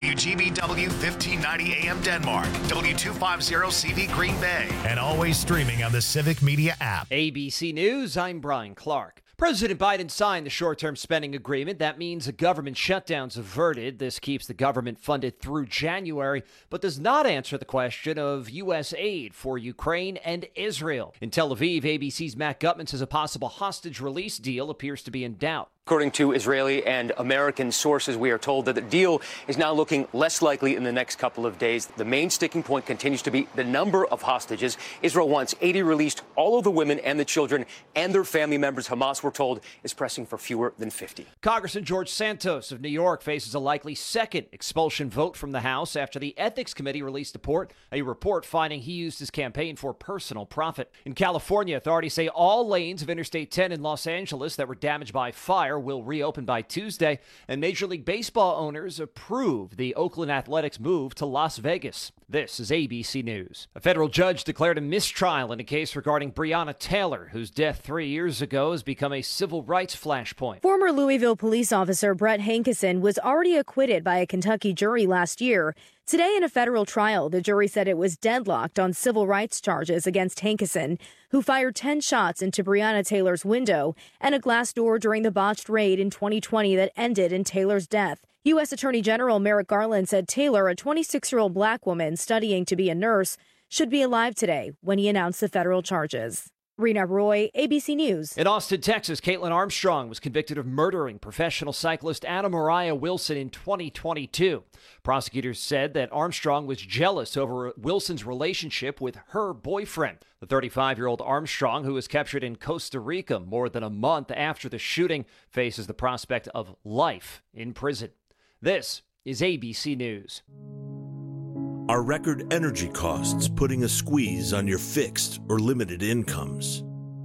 WGBW 1590 AM Denmark, W250CV Green Bay, and always streaming on the Civic Media app. ABC News, I'm Brian Clark. President Biden signed the short-term spending agreement. That means a government shutdown's averted. This keeps the government funded through January, but does not answer the question of U.S. aid for Ukraine and Israel. In Tel Aviv, ABC's Matt Gutman says a possible hostage release deal appears to be in doubt. According to Israeli and American sources, we are told that the deal is now looking less likely in the next couple of days. The main sticking point continues to be the number of hostages. Israel wants 80 released. All of the women and the children and their family members. Hamas, we're told, is pressing for fewer than 50. Congressman George Santos of New York faces a likely second expulsion vote from the House after the Ethics Committee released a report finding he used his campaign for personal profit. In California, authorities say all lanes of Interstate 10 in Los Angeles that were damaged by fire will reopen by Tuesday, and Major League Baseball owners approved the Oakland Athletics move to Las Vegas. This is ABC News. A federal judge declared a mistrial in a case regarding Breonna Taylor, whose death 3 years ago has become a civil rights flashpoint. Former Louisville police officer Brett Hankison was already acquitted by a Kentucky jury last year. Today in a federal trial, the jury said it was deadlocked on civil rights charges against Hankison, who fired 10 shots into Breonna Taylor's window and a glass door during the botched raid in 2020 that ended in Taylor's death. U.S. Attorney General Merrick Garland said Taylor, a 26-year-old black woman studying to be a nurse, should be alive today when he announced the federal charges. Rena Roy, ABC News. In Austin, Texas, Caitlin Armstrong was convicted of murdering professional cyclist Anna Mariah Wilson in 2022. Prosecutors said that Armstrong was jealous over Wilson's relationship with her boyfriend. The 35-year-old Armstrong, who was captured in Costa Rica more than a month after the shooting, faces the prospect of life in prison. This is ABC News. Are record energy costs putting a squeeze on your fixed or limited incomes?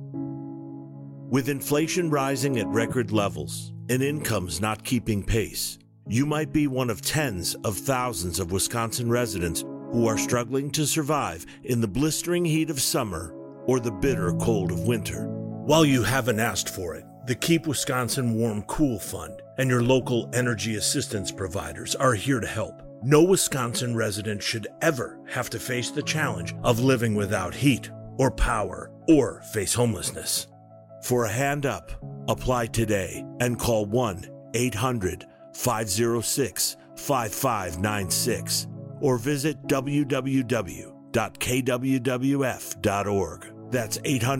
With inflation rising at record levels and incomes not keeping pace, you might be one of tens of thousands of Wisconsin residents who are struggling to survive in the blistering heat of summer or the bitter cold of winter. While you haven't asked for it, the Keep Wisconsin Warm Cool Fund and your local energy assistance providers are here to help. No Wisconsin resident should ever have to face the challenge of living without heat or power or face homelessness. For a hand up, apply today and call 1-800-506-5596 or visit www.kwwf.org. That's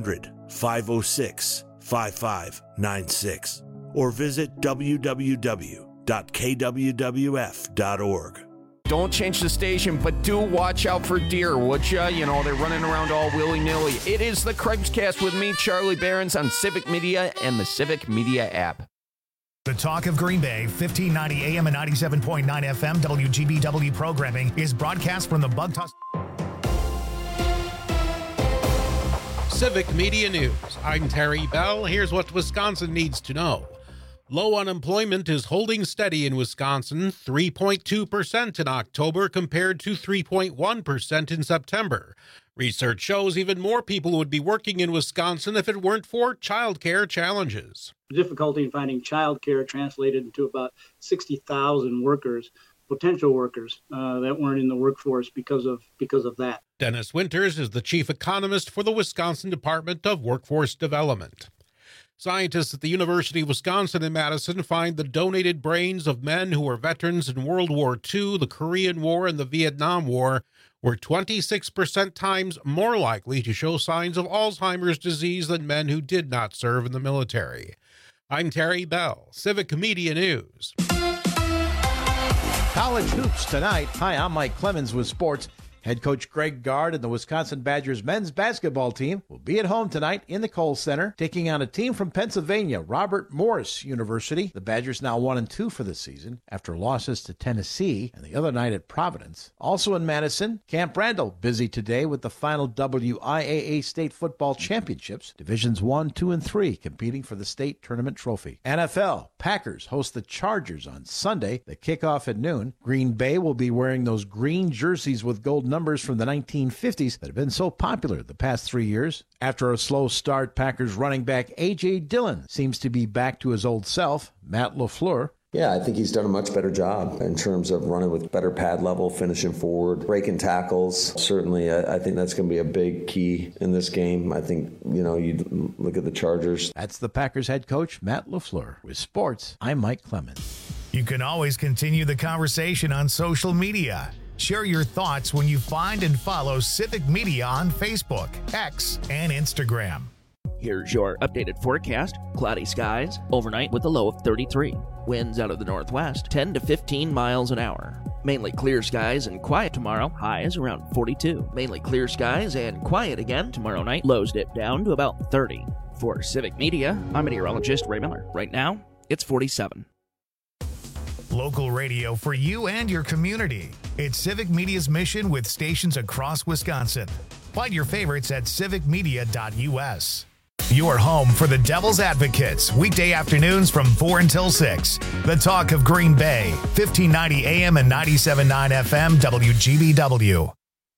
800-506-5596 or visit www.kwwf.org. Don't change the station, but do watch out for deer, would ya? You know, they're running around all willy-nilly. It is the Craig's with me, Charlie Behrens, on Civic Media and the Civic Media app. The Talk of Green Bay, 1590 AM and 97.9 FM WGBW programming is broadcast from the Bug Toss. Civic Media News. I'm Terry Bell. Here's what Wisconsin needs to know. Low unemployment is holding steady in Wisconsin, 3.2% in October compared to 3.1% in September. Research shows even more people would be working in Wisconsin if it weren't for childcare challenges. Difficulty in finding childcare translated into about 60,000 workers, potential workers that weren't in the workforce because of that. Dennis Winters is the chief economist for the Wisconsin Department of Workforce Development. Scientists at the University of Wisconsin in Madison find the donated brains of men who were veterans in World War II, the Korean War, and the Vietnam War were 26% times more likely to show signs of Alzheimer's disease than men who did not serve in the military. I'm Terry Bell, Civic Media News. College hoops tonight. Hi, I'm Mike Clemens with sports. Head coach Greg Gard and the Wisconsin Badgers men's basketball team will be at home tonight in the Kohl Center, taking on a team from Pennsylvania, Robert Morris University. The Badgers now 1-2 for the season after losses to Tennessee and the other night at Providence. Also in Madison, Camp Randall busy today with the final WIAA State Football Championships. Divisions 1, 2, and 3 competing for the state tournament trophy. NFL, Packers host the Chargers on Sunday. The kickoff at noon. Green Bay will be wearing those green jerseys with gold numbers from the 1950s that have been so popular the past 3 years. After a slow start, Packers running back A.J. Dillon seems to be back to his old self. Matt LaFleur. Yeah, I think he's done a much better job in terms of running with better pad level, finishing forward, breaking tackles. Certainly, I think that's going to be a big key in this game. I think, you look at the Chargers. That's the Packers head coach, Matt LaFleur. With sports, I'm Mike Clemens. You can always continue the conversation on social media. Share your thoughts when you find and follow Civic Media on Facebook, X, and Instagram. Here's your updated forecast. Cloudy skies, overnight with a low of 33. Winds out of the northwest, 10 to 15 miles an hour. Mainly clear skies and quiet tomorrow, highs around 42. Mainly clear skies and quiet again tomorrow night, lows dip down to about 30. For Civic Media, I'm meteorologist Ray Miller. Right now, it's 47. Local radio for you and your community. It's Civic Media's mission with stations across Wisconsin. Find your favorites at civicmedia.us. Your home for the Devil's Advocates, weekday afternoons from 4 until 6. The talk of Green Bay, 1590 AM and 97.9 FM, WGBW.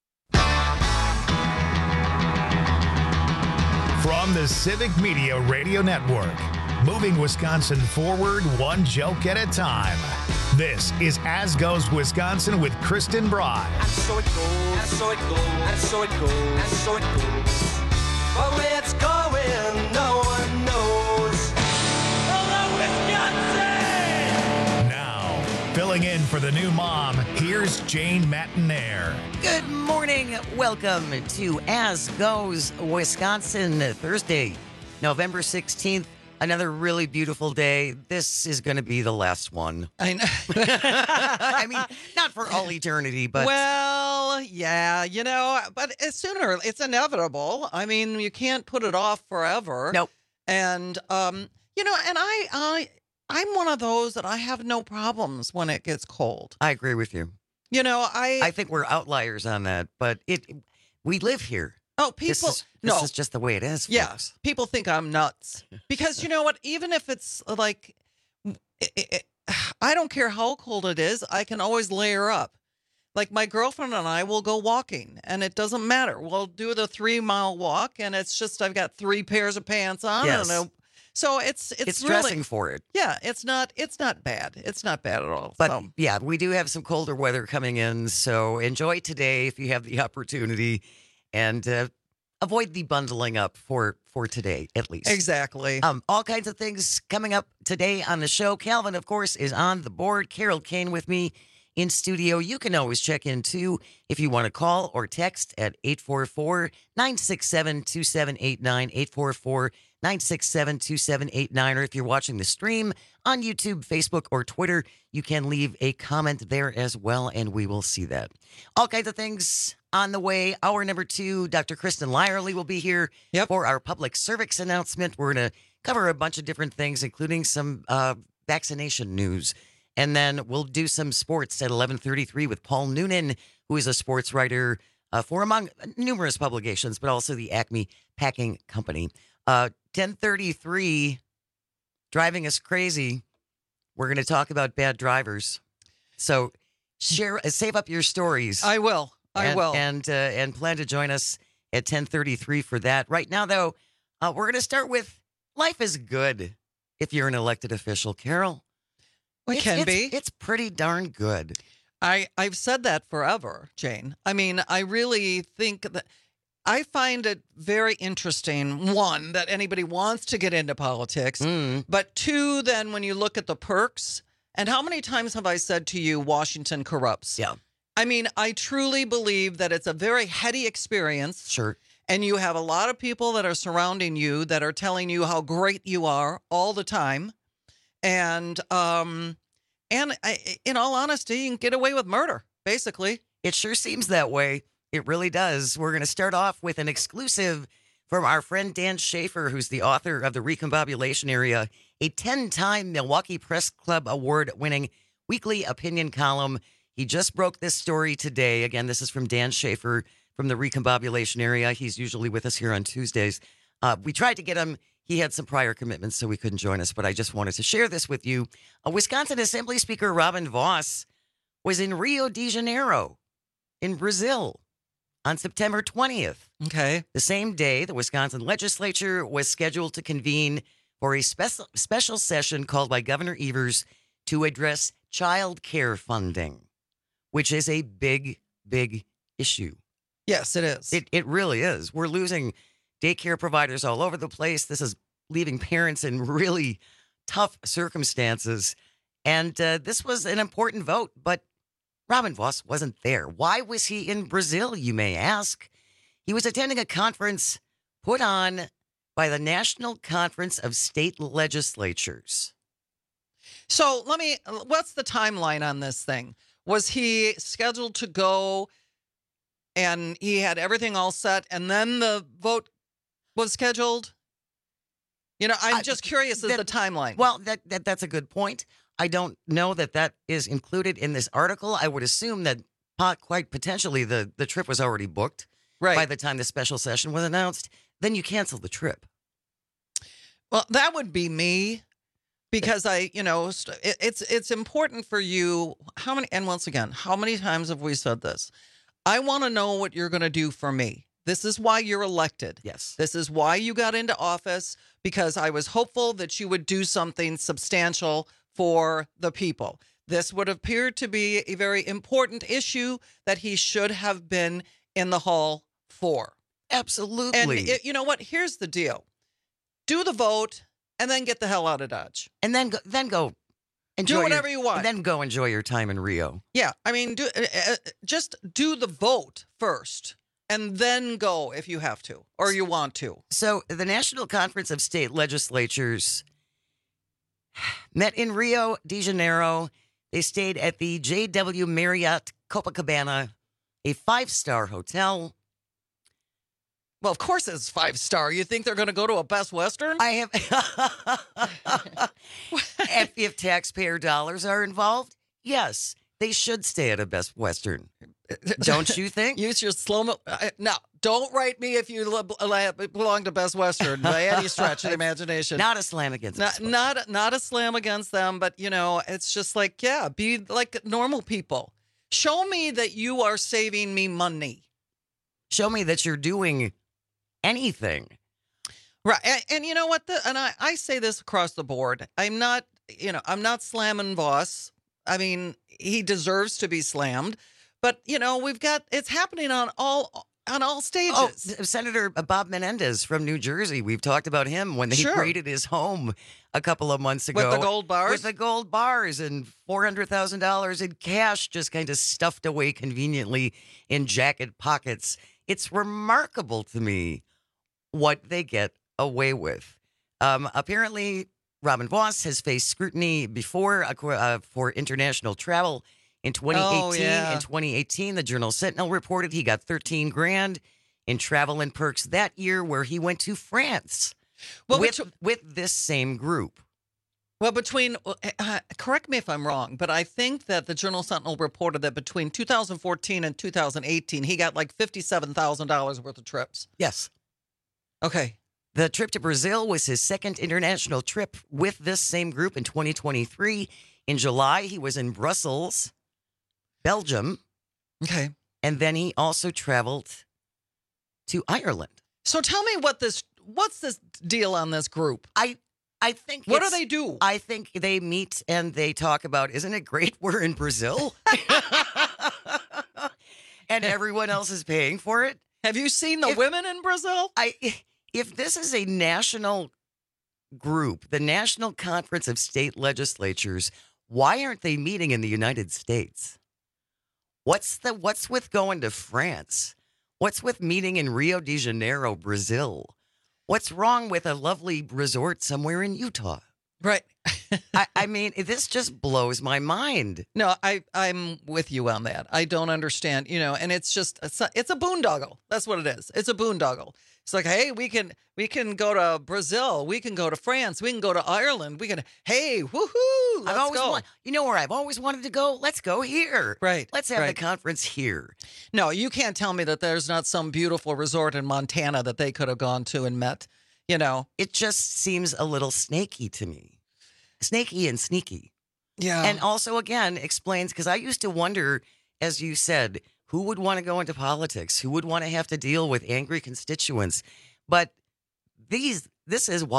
From the Civic Media Radio Network, moving Wisconsin forward one joke at a time. This is As Goes Wisconsin with Kristen Broad. And so it goes, and so it goes, and so it goes, and so it goes. But where it's going, no one knows. Hello, Wisconsin! Now, filling in for the new mom, here's Jane Matinaire. Good morning. Welcome to As Goes Wisconsin, Thursday, November 16th. Another really beautiful day. This is going to be the last one. I know. I mean, not for all eternity, but... Well, yeah, but it's inevitable. I mean, you can't put it off forever. Nope. And, and I'm one of those that I have no problems when it gets cold. I agree with you. I think we're outliers on that, but we live here. Oh, people. This is just the way it is. Yes. Folks. People think I'm nuts because you know what? Even if it's like, I don't care how cold it is. I can always layer up. Like my girlfriend and I will go walking and it doesn't matter. We'll do the 3-mile walk and it's just, I've got 3 pairs of pants on. Yes. I don't know. So it's really, dressing for it. Yeah. It's not bad. It's not bad at all. But yeah, we do have some colder weather coming in. So enjoy today if you have the opportunity. And avoid the bundling up for today, at least. Exactly. All kinds of things coming up today on the show. Calvin, of course, is on the board. Carol Kane with me in studio. You can always check in, too, if you want to call or text at 844-967-2789, 844-967-2789. Or if you're watching the stream on YouTube, Facebook, or Twitter, you can leave a comment there as well, and we will see that. All kinds of things on the way. Hour number 2, Dr. Kristen Lyerly will be here for our public service announcement. We're going to cover a bunch of different things, including some vaccination news. And then we'll do some sports at 11:33 with Paul Noonan, who is a sports writer for among numerous publications, but also the Acme Packing Company. 10:33, driving us crazy. We're going to talk about bad drivers. So save up your stories. I will. And plan to join us at 10:33 for that. Right now, though, we're going to start with life is good if you're an elected official. Carol, it can be. It's pretty darn good. I've said that forever, Jane. I mean, I really think that I find it very interesting, one, that anybody wants to get into politics, but two, then when you look at the perks, and how many times have I said to you, Washington corrupts? Yeah. I mean, I truly believe that it's a very heady experience. Sure. And you have a lot of people that are surrounding you that are telling you how great you are all the time. And in all honesty, you can get away with murder, basically. It sure seems that way. It really does. We're going to start off with an exclusive from our friend Dan Schaefer, who's the author of The Recombobulation Area, a 10-time Milwaukee Press Club award-winning weekly opinion column. He just broke this story today. Again, this is from Dan Schaefer from The Recombobulation Area. He's usually with us here on Tuesdays. We tried to get him. He had some prior commitments, so we couldn't join us, but I just wanted to share this with you. Wisconsin Assembly Speaker Robin Vos was in Rio de Janeiro in Brazil on September 20th. Okay. The same day, the Wisconsin legislature was scheduled to convene for a special session called by Governor Evers to address child care funding, which is a big, big issue. Yes, it is. It really is. We're losing daycare providers all over the place. This is leaving parents in really tough circumstances. And this was an important vote, but Robin Vos wasn't there. Why was he in Brazil, you may ask? He was attending a conference put on by the National Conference of State Legislatures. So what's the timeline on this thing? Was he scheduled to go and he had everything all set and then the vote was scheduled? You know, I'm just curious as the timeline. Well, that's a good point. I don't know that is included in this article. I would assume that quite potentially the trip was already booked by the time the special session was announced. Then you cancel the trip. Well, that would be me because it's important for you. Once again, how many times have we said this? I want to know what you're going to do for me. This is why you're elected. Yes. This is why you got into office, because I was hopeful that you would do something substantial for the people. This would appear to be a very important issue that he should have been in the hall for. Absolutely. And you know what? Here's the deal. Do the vote and then get the hell out of Dodge. And then go enjoy do whatever you want. And then go enjoy your time in Rio. Yeah. I mean, just do the vote first and then go if you have to or you want to. So the National Conference of State Legislatures met in Rio de Janeiro. They stayed at the JW Marriott Copacabana, a 5-star hotel. Well, of course it's 5-star. You think they're going to go to a Best Western? I have. If taxpayer dollars are involved, yes, they should stay at a Best Western. Don't you think? Use your slow-mo. No, don't write me if you belong to Best Western by any stretch of the imagination. Not a slam against them. Not a slam against them, but, it's just like, yeah, be like normal people. Show me that you are saving me money. Show me that you're doing anything. Right. And you know what? I say this across the board. I'm not slamming Vos. I mean, he deserves to be slammed. But, it's happening on all stages. Oh, Senator Bob Menendez from New Jersey. We've talked about him when he raided his home a couple of months ago. With the gold bars? With the gold bars and $400,000 in cash just kind of stuffed away conveniently in jacket pockets. It's remarkable to me what they get away with. Apparently, Robin Vos has faced scrutiny before for international travel. In 2018, In 2018, the Journal Sentinel reported he got $13,000 in travel and perks that year, where he went to France with this same group. Well, correct me if I'm wrong, but I think that the Journal Sentinel reported that between 2014 and 2018, he got like $57,000 worth of trips. Yes. Okay. The trip to Brazil was his second international trip with this same group in 2023. In July, he was in Brussels, Belgium. Okay. And then he also traveled to Ireland. So tell me what's this deal on this group? I think what do they do? I think they meet and they talk about, isn't it great we're in Brazil? And everyone else is paying for it. Have you seen the women in Brazil? If this is a national group, the National Conference of State Legislatures, why aren't they meeting in the United States? What's with going to France? What's with meeting in Rio de Janeiro, Brazil? What's wrong with a lovely resort somewhere in Utah? Right. I mean, this just blows my mind. No, I'm with you on that. I don't understand, and it's a boondoggle. That's what it is. It's a boondoggle. It's like, hey, we can go to Brazil, we can go to France, we can go to Ireland, hey, woohoo, let's go. You know where I've always wanted to go? Let's go here. Right. Let's have the conference here. No, you can't tell me that there's not some beautiful resort in Montana that they could have gone to and met, It just seems a little snaky to me. Snaky and sneaky. Yeah. And also, again, explains, because I used to wonder, as you said, who would want to go into politics? Who would want to have to deal with angry constituents? But this is why.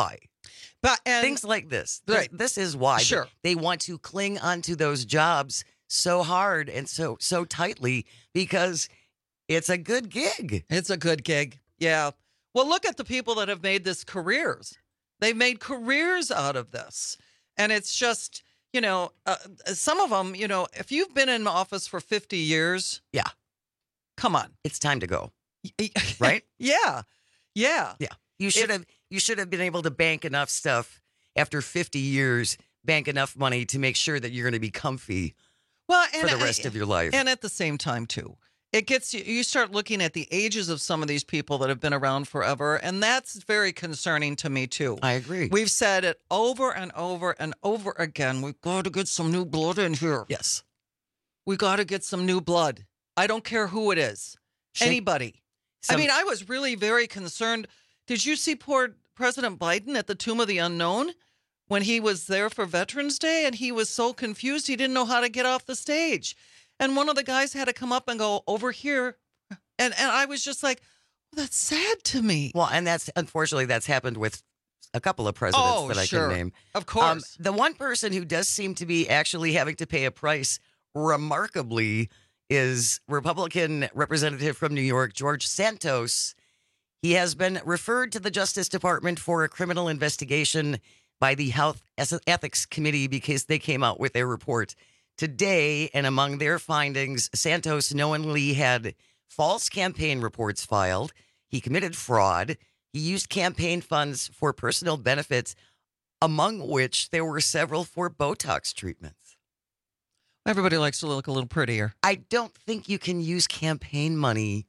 But things like this. Right. This is why they want to cling onto those jobs so hard and so tightly, because it's a good gig. It's a good gig. Yeah. Well, look at the people that have made this careers. They've made careers out of this. And it's just, some of them, if you've been in office for 50 years. Yeah. Come on. It's time to go. Right? Yeah. Yeah. Yeah. You should have been able to bank enough stuff after 50 years, bank enough money to make sure that you're going to be comfy for the rest of your life. And at the same time, too, it gets you start looking at the ages of some of these people that have been around forever, and that's very concerning to me, too. I agree. We've said it over and over and over again. We've got to get some new blood in here. Yes. We got to get some new blood. I don't care who it is. Anybody. I was really very concerned. Did you see poor President Biden at the Tomb of the Unknown when he was there for Veterans Day, and he was so confused he didn't know how to get off the stage? And one of the guys had to come up and go, over here. And I was just like, that's sad to me. Well, and unfortunately, that's happened with a couple of presidents that I can name. Of course. The one person who does seem to be actually having to pay a price remarkably is Republican representative from New York, George Santos. He has been referred to the Justice Department for a criminal investigation by the Health Ethics Committee because they came out with their report today. And among their findings, Santos knowingly had false campaign reports filed. He committed fraud. He used campaign funds for personal benefits, among which there were several for Botox treatments. Everybody likes to look a little prettier. I don't think you can use campaign money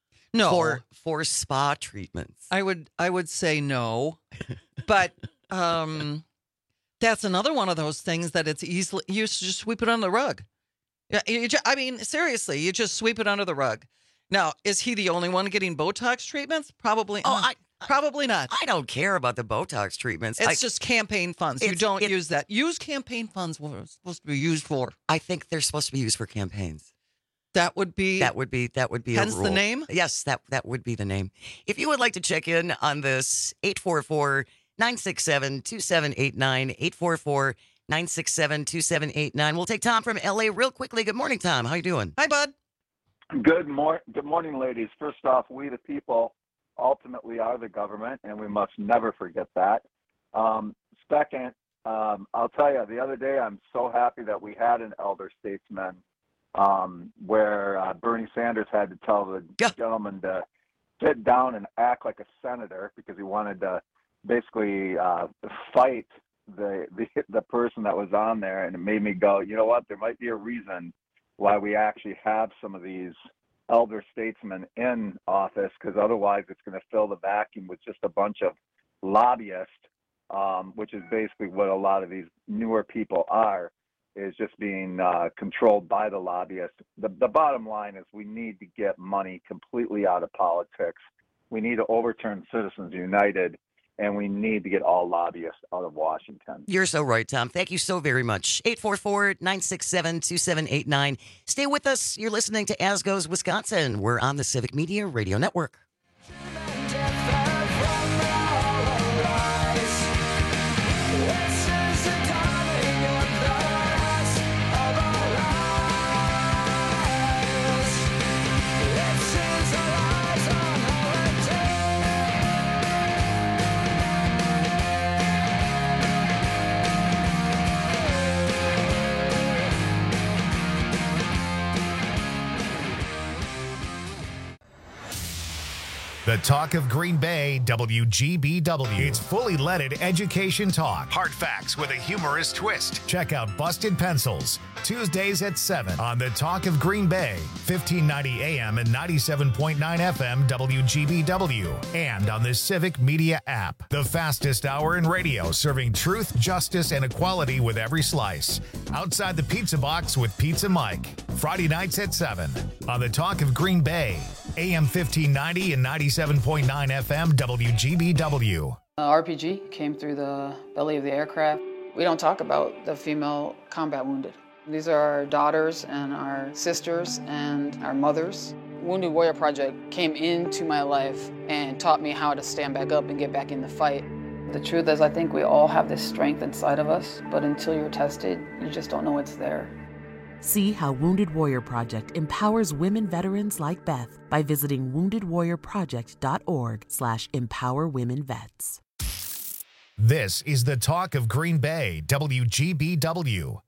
for spa treatments. I would say no. But that's another one of those things that it's easily, you just sweep it under the rug. Yeah, seriously, you just sweep it under the rug. Now, is he the only one getting Botox treatments? Probably. Probably not. I don't care about the Botox treatments. It's just campaign funds. You don't use that. Use campaign funds. What it's supposed to be used for. I think they're supposed to be used for campaigns. That would be hence a rule. The name? Yes, that would be the name. If you would like to check in on this, 844-967-2789, 844-967-2789. We'll take Tom from LA real quickly. Good morning, Tom. How you doing? Hi, bud. Good morning, ladies. First off, we the people ultimately are the government, and we must never forget that. Second, I'll tell you, the other day I'm so happy that we had an elder statesman where Bernie Sanders had to tell the gentleman to sit down and act like a senator because he wanted to basically fight the person that was on there, and it made me go, you know what, there might be a reason why we actually have some of these elder statesmen in office, because otherwise it's going to fill the vacuum with just a bunch of lobbyists, which is basically what a lot of these newer people are, is just being controlled by the lobbyists. The bottom line is we need to get money completely out of politics. We need to overturn Citizens United, and we need to get all lobbyists out of Washington. You're so right, Tom. Thank you so very much. 844-967-2789. Stay with us. You're listening to As Goes Wisconsin. We're on the Civic Media Radio Network. The talk of Green Bay, WGBW. It's fully leaded education talk. Hard facts with a humorous twist. Check out Busted Pencils, Tuesdays at 7 on the talk of Green Bay, 1590 AM and 97.9 FM WGBW, and on the Civic Media app. The fastest hour in radio, serving truth, justice, and equality with every slice. Outside the Pizza Box with Pizza Mike. Friday nights at 7 on the talk of Green Bay, AM 1590 and 97.9 FM WGBW. RPG came through the belly of the aircraft. We don't talk about the female combat wounded. These are our daughters and our sisters and our mothers. Wounded Warrior Project came into my life and taught me how to stand back up and get back in the fight. The truth is, I think we all have this strength inside of us, but until you're tested, you just don't know it's there. See how Wounded Warrior Project empowers women veterans like Beth by visiting woundedwarriorproject.org/empowerwomenvets. This is the talk of Green Bay, WGBW.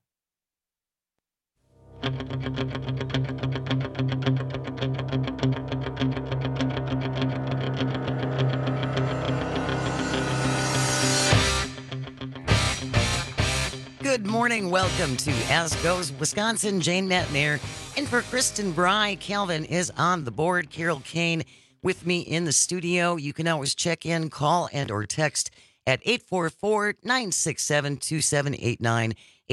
Good morning. Welcome to As Goes Wisconsin. Jane Matnair. And for Kristen Bry, Calvin is on the board. Carol Kane with me in the studio. You can always check in, call, and or text at 844-967-2789,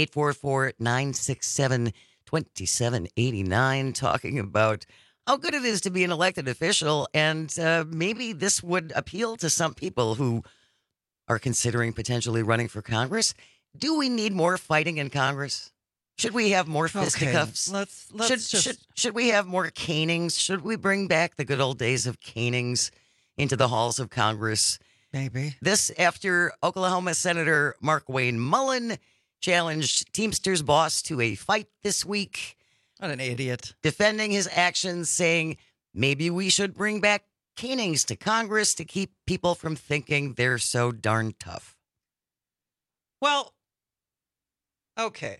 844-967-2789, talking about how good it is to be an elected official. And maybe this would appeal to some people who are considering potentially running for Congress. Do we need more fighting in Congress? Should we have more fisticuffs? Okay, Should we have more canings? Should we bring back the good old days of canings into the halls of Congress? Maybe. This after Oklahoma Senator Mark Wayne Mullen challenged Teamsters boss to a fight this week. What an idiot. Defending his actions, saying maybe we should bring back canings to Congress to keep people from thinking they're so darn tough. Well, okay.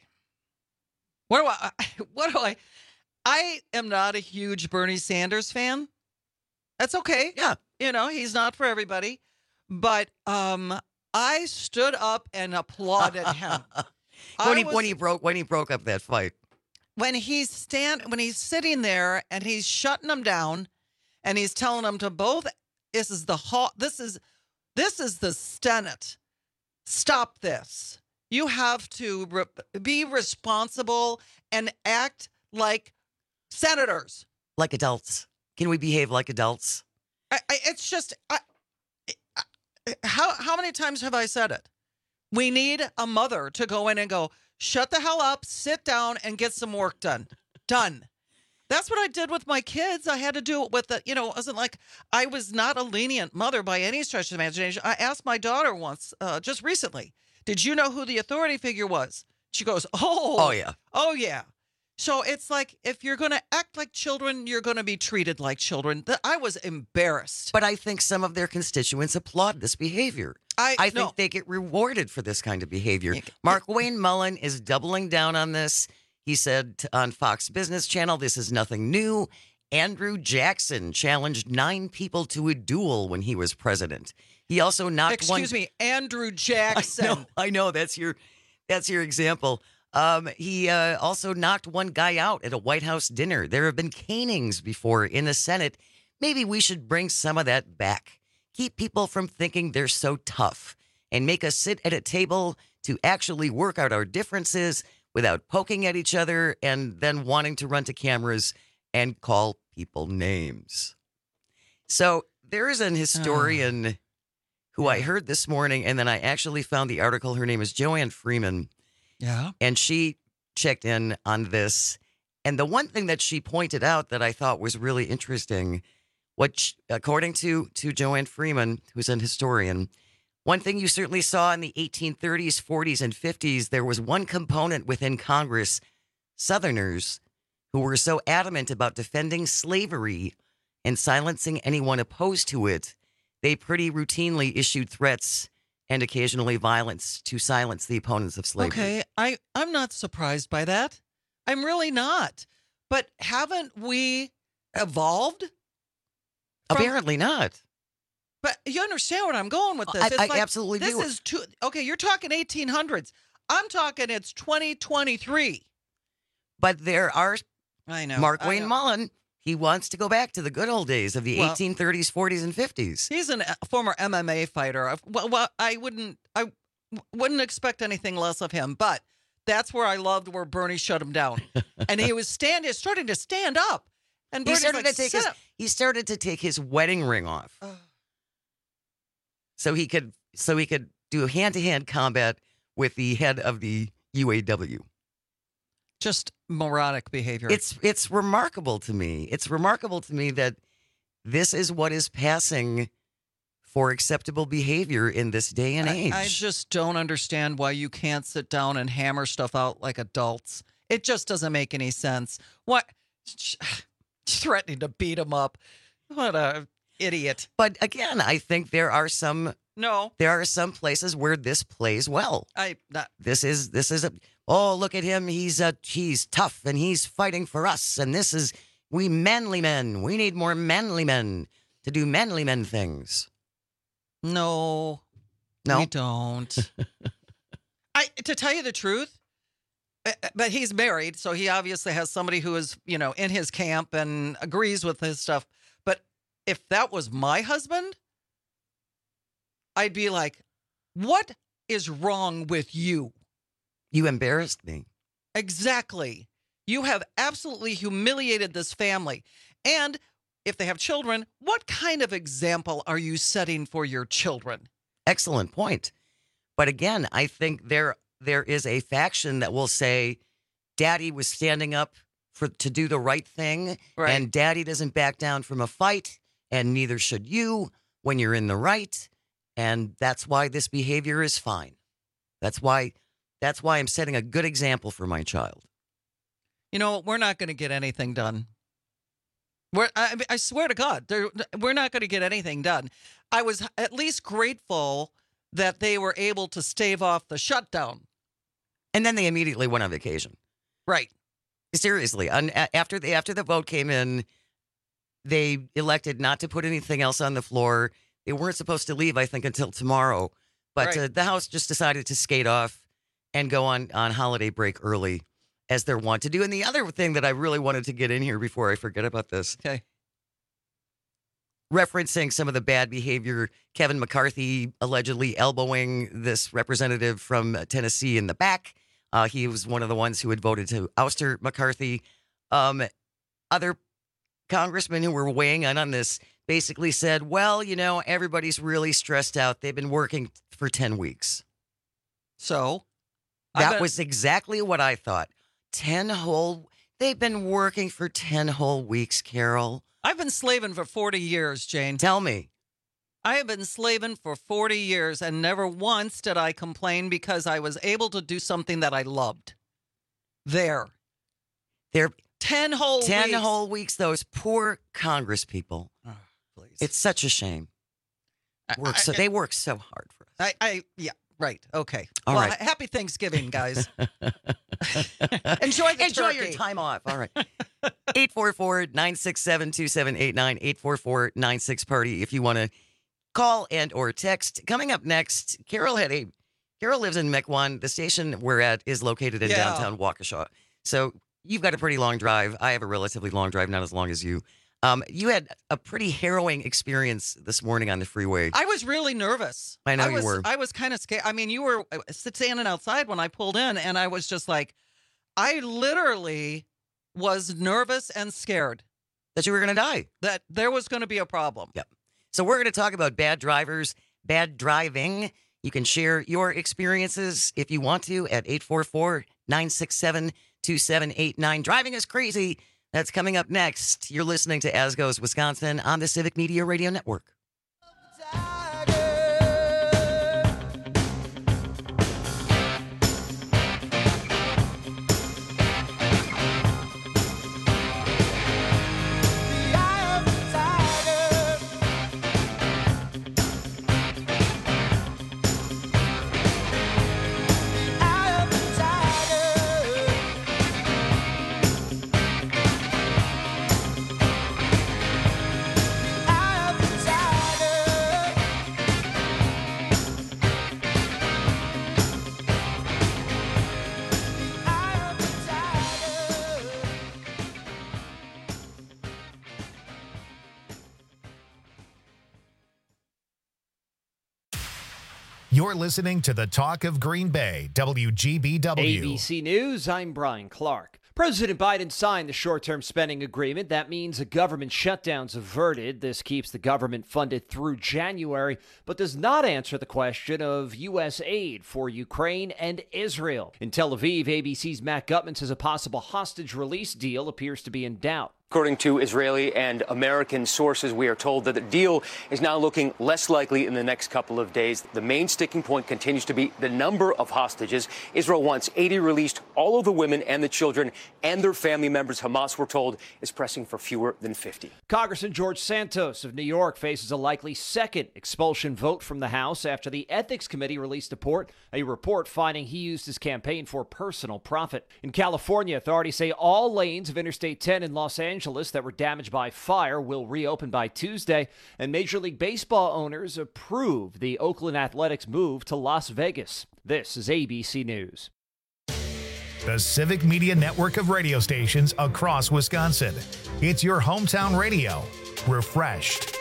I am not a huge Bernie Sanders fan. That's okay. Yeah. You know, he's not for everybody. But I stood up and applauded him. when he broke up that fight. When he's sitting there and he's shutting them down and he's telling them to both, this is the Senate. Stop this. You have to be responsible and act like senators. Like adults. Can we behave like adults? It's just, how many times have I said it? We need a mother to go in and go, shut the hell up, sit down, and get some work done. Done. That's what I did with my kids. I had to do it with it wasn't like I was not a lenient mother by any stretch of the imagination. I asked my daughter once, just recently, did you know who the authority figure was? She goes, oh yeah. So it's like, if you're going to act like children, you're going to be treated like children. I was embarrassed. But I think some of their constituents applaud this behavior. I think they get rewarded for this kind of behavior. Mark Wayne Mullen is doubling down on this. He said on Fox Business Channel, this is nothing new. Andrew Jackson challenged 9 people to a duel when he was president. He also knocked Excuse me, Andrew Jackson. I know that's your example. He also knocked one guy out at a White House dinner. There have been canings before in the Senate. Maybe we should bring some of that back. Keep people from thinking they're so tough and make us sit at a table to actually work out our differences without poking at each other and then wanting to run to cameras and call people names. So there is an historian who I heard this morning, and then I actually found the article. Her name is Joanne Freeman. Yeah. And she checked in on this. And the one thing that she pointed out that I thought was really interesting, according to Joanne Freeman, who's an historian, one thing you certainly saw in the 1830s, 40s, and 50s, there was one component within Congress, Southerners, who were so adamant about defending slavery and silencing anyone opposed to it, they pretty routinely issued threats and occasionally violence to silence the opponents of slavery. Okay, I'm not surprised by that. I'm really not. But haven't we evolved? Apparently not. But you understand where I'm going with this. I absolutely do. This is okay, you're talking 1800s. I'm talking it's 2023. But there are, I know, Mark Wayne Mullen, he wants to go back to the good old days of the 1830s, 40s, and 50s. He's a former MMA fighter. Well, I wouldn't expect anything less of him, but that's where I loved where Bernie shut him down. And he was starting to stand up. And Bernie's he started to take his wedding ring off. So he could do hand-to-hand combat with the head of the UAW. Just moronic behavior. It's remarkable to me. It's remarkable to me that this is what is passing for acceptable behavior in this day and age. I just don't understand why you can't sit down and hammer stuff out like adults. It just doesn't make any sense. What? Threatening to beat him up. What a idiot. But again, I think there are some places where this plays well. This is a, oh, look at him. He's tough and he's fighting for us. And this is, we manly men. We need more manly men to do manly men things. No, we don't. To tell you the truth, but he's married, so he obviously has somebody who is, in his camp and agrees with his stuff. But if that was my husband, I'd be like, what is wrong with you? You embarrassed me. Exactly. You have absolutely humiliated this family. And if they have children, what kind of example are you setting for your children? Excellent point. But again, I think there is a faction that will say, Daddy was standing up to do the right thing, and Daddy doesn't back down from a fight, and neither should you when you're in the right, and that's why this behavior is fine. That's why I'm setting a good example for my child. We're not going to get anything done. I swear to God, we're not going to get anything done. I was at least grateful that they were able to stave off the shutdown. And then they immediately went on vacation. Right. Seriously. After the vote came in, they elected not to put anything else on the floor. They weren't supposed to leave, I think, until tomorrow. But the House just decided to skate off and go on holiday break early, as they're wont to do. And the other thing that I really wanted to get in here before I forget about this. Okay. Referencing some of the bad behavior, Kevin McCarthy allegedly elbowing this representative from Tennessee in the back. He was one of the ones who had voted to ouster McCarthy. Other congressmen who were weighing in on this basically said, well, everybody's really stressed out. They've been working for 10 weeks. So? That was exactly what I thought. They've been working for 10 whole weeks, Carol. I've been slaving for 40 years, Jane. Tell me. I have been slaving for 40 years, and never once did I complain because I was able to do something that I loved. They're 10 whole weeks. 10 whole weeks, those poor Congress people. Oh, please. It's such a shame. They work so hard for us. Yeah. Right. Okay. All right. Happy Thanksgiving, guys. Enjoy your time off. All right. 844-967-2789, 844-96-PARTY if you want to call and or text. Coming up next, Carol lives in Mequon. The station we're at is located in downtown Waukesha. So you've got a pretty long drive. I have a relatively long drive, not as long as you. You had a pretty harrowing experience this morning on the freeway. I was really nervous. I know you were. I was kind of scared. I mean, you were standing outside when I pulled in, and I was just like, I literally was nervous and scared. That you were going to die. That there was going to be a problem. Yep. So we're going to talk about bad drivers, bad driving. You can share your experiences if you want to at 844-967-2789. Driving is crazy. That's coming up next. You're listening to As Goes Wisconsin on the Civic Media Radio Network. You're listening to the Talk of Green Bay, WGBW. ABC News, I'm Brian Clark. President Biden signed the short-term spending agreement. That means a government shutdown's averted. This keeps the government funded through January, but does not answer the question of U.S. aid for Ukraine and Israel. In Tel Aviv, ABC's Matt Gutman says a possible hostage release deal appears to be in doubt. According to Israeli and American sources, we are told that the deal is now looking less likely in the next couple of days. The main sticking point continues to be the number of hostages. Israel wants 80 released. All of the women and the children and their family members, Hamas, we're told, is pressing for fewer than 50. Congressman George Santos of New York faces a likely second expulsion vote from the House after the Ethics Committee released a report finding he used his campaign for personal profit. In California, authorities say all lanes of Interstate 10 in Los Angeles that were damaged by fire will reopen by Tuesday, and Major League Baseball owners approve the Oakland Athletics move to Las Vegas. This is ABC News. The Civic Media network of radio stations across Wisconsin. It's your hometown radio. Refreshed.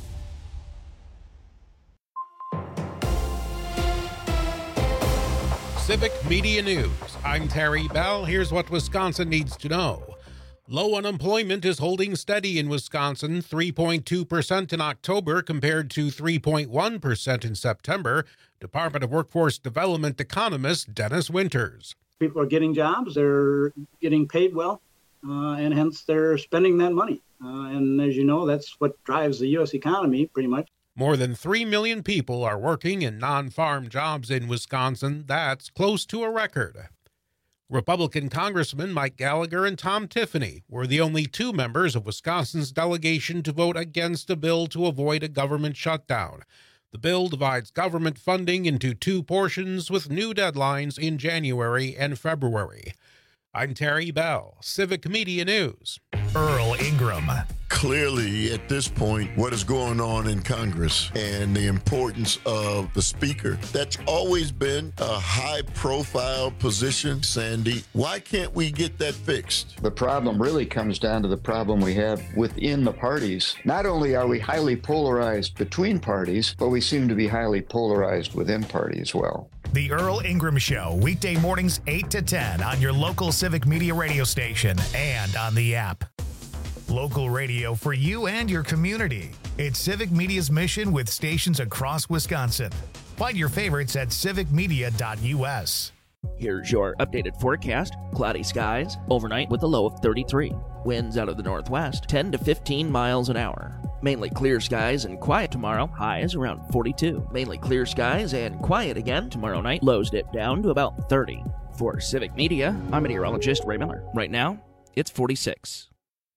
Civic Media News. I'm Terry Bell. Here's what Wisconsin needs to know. Low unemployment is holding steady in Wisconsin, 3.2% in October compared to 3.1% in September. Department of Workforce Development economist Dennis Winters. People are getting jobs, they're getting paid well, and hence they're spending that money. And as you know, that's what drives the U.S. economy pretty much. More than 3 million people are working in non-farm jobs in Wisconsin. That's close to a record. Republican Congressman Mike Gallagher and Tom Tiffany were the only two members of Wisconsin's delegation to vote against a bill to avoid a government shutdown. The bill divides government funding into two portions with new deadlines in January and February. I'm Terry Bell, Civic Media News. Earl Ingram. Clearly, at this point, what is going on in Congress and the importance of the Speaker, that's always been a high-profile position, Sandy. Why can't we get that fixed? The problem really comes down to the problem we have within the parties. Not only are we highly polarized between parties, but we seem to be highly polarized within party as well. The Earl Ingram Show, weekday mornings 8 to 10 on your local Civic Media radio station and on the app. Local radio for you and your community. It's Civic Media's mission with stations across Wisconsin. Find your favorites at civicmedia.us. Here's your updated forecast. Cloudy skies, overnight with a low of 33. Winds out of the northwest, 10 to 15 miles an hour. Mainly clear skies and quiet tomorrow, highs around 42. Mainly clear skies and quiet again tomorrow night, lows dip down to about 30. For Civic Media, I'm meteorologist Ray Miller. Right now, it's 46.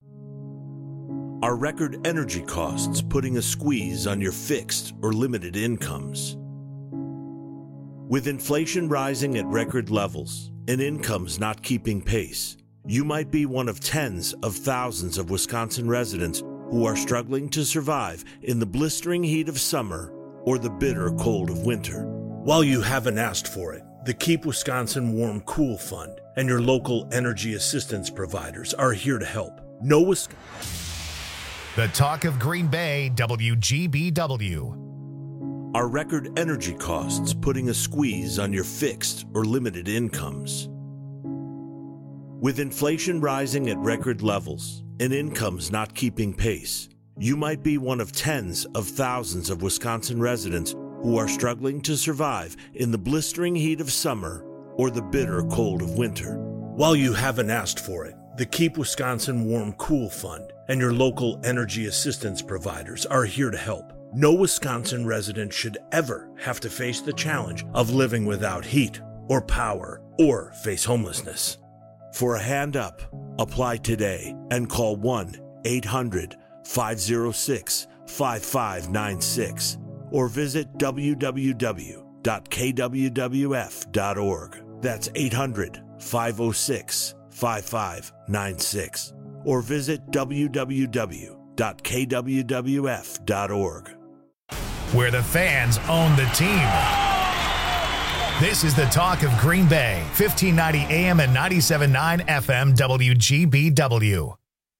Are record energy costs putting a squeeze on your fixed or limited incomes? With inflation rising at record levels and incomes not keeping pace, you might be one of tens of thousands of Wisconsin residents who are struggling to survive in the blistering heat of summer or the bitter cold of winter. While you haven't asked for it, the Keep Wisconsin Warm Cool Fund and your local energy assistance providers are here to help. No Wisconsin. The Talk of Green Bay, WGBW. Are record energy costs putting a squeeze on your fixed or limited incomes? With inflation rising at record levels and incomes not keeping pace, you might be one of tens of thousands of Wisconsin residents who are struggling to survive in the blistering heat of summer or the bitter cold of winter. While you haven't asked for it, the Keep Wisconsin Warm Cool Fund and your local energy assistance providers are here to help. No Wisconsin resident should ever have to face the challenge of living without heat or power or face homelessness. For a hand up, apply today and call 1-800-506-5596 or visit www.kwwf.org. That's 800-506-5596 or visit www.kwwf.org. Where the fans own the team. This is the Talk of Green Bay, 1590 AM and 97.9 FM WGBW.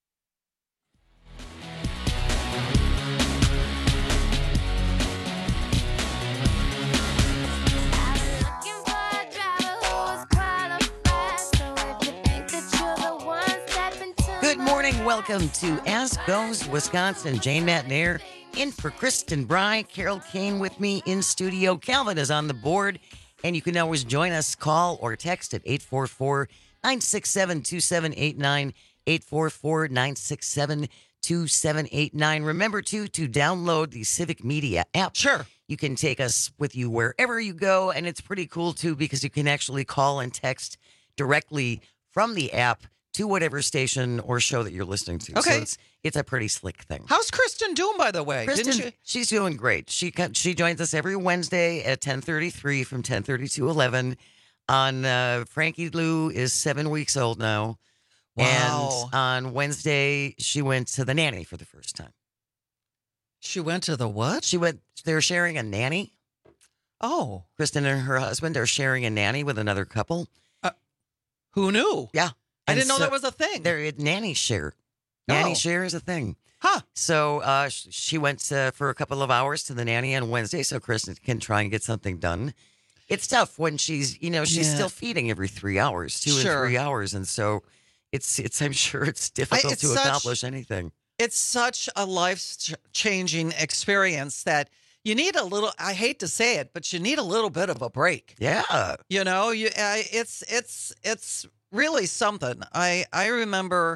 Good morning. Welcome to Ask Goes Wisconsin. Jane Matnair in for Kristen Bry. Carol Kane with me in studio. Calvin is on the board. And you can always join us, call or text at 844-967-2789. 844-967-2789. Remember, to download the Civic Media app. Sure. You can take us with you wherever you go, and it's pretty cool, too, because you can actually call and text directly from the app to whatever station or show that you're listening to. Okay. So it's a pretty slick thing. How's Kristen doing, by the way? Kristen, she's doing great. She joins us every Wednesday at 10:33 from 10:30 to 11. Frankie Lou is 7 weeks old now. Wow. And on Wednesday, she went to the nanny for the first time. She went to the what? They're sharing a nanny. Oh. Kristen and her husband are sharing a nanny with another couple. Who knew? Yeah. I didn't know that was a thing. They're nanny share. Nanny share is a thing. Huh. So she went for a couple of hours to the nanny on Wednesday so Kristen can try and get something done. It's tough when she's still feeding every 3 hours, 2 and 3 hours. And so it's I'm sure it's difficult to accomplish anything. It's such a life-changing experience that you need a little, I hate to say it, but you need a little bit of a break. Yeah. It's really something. I remember